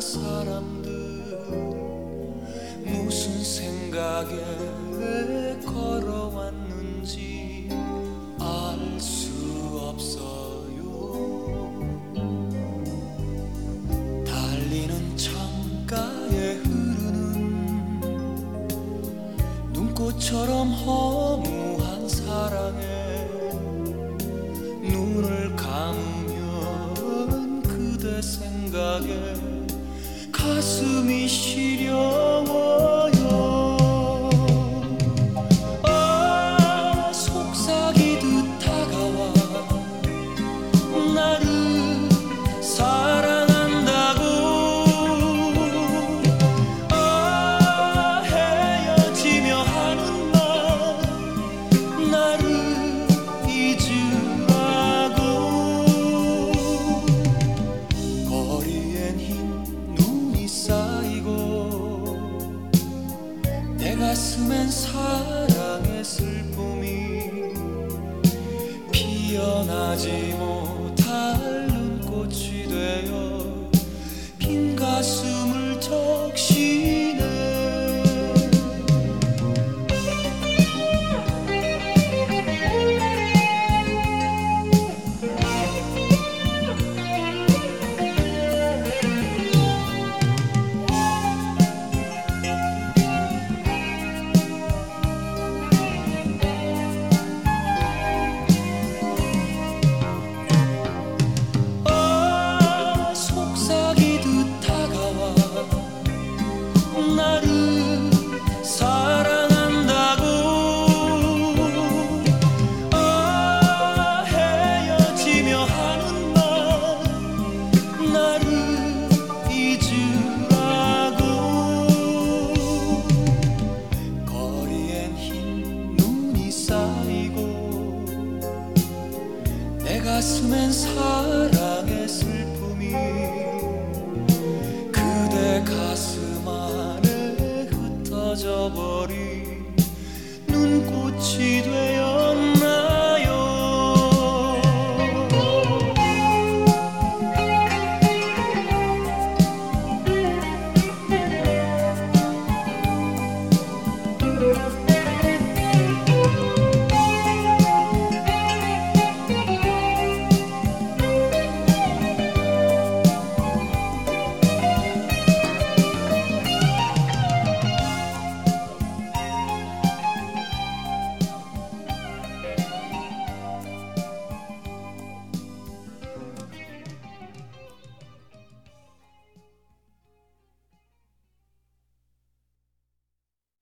사람들 무슨 생각에 걸어왔는지 알 수 없어요. 달리는 창가에 흐르는 눈꽃처럼 허무한 사랑에 눈을 감으면 그대 생각에 가슴이 시려워요. 아, 속삭이듯 다가와 나를 사랑한다고. 아, 헤어지며 하는 말 나를 잊으라고. 거리엔 흰 눈이 쌓이고 내 가슴엔 사랑의 슬픔이 피어나지 못할 눈꽃이 되어 빈 가슴을 적시네. 나를 사랑한다고. 아, 헤어지며 하는 말 나를 잊으라고. 거리엔 흰 눈이 쌓이고 내 가슴엔 사랑의 슬픔이 그대 가슴 안에 흩어져 버린 눈꽃이 돼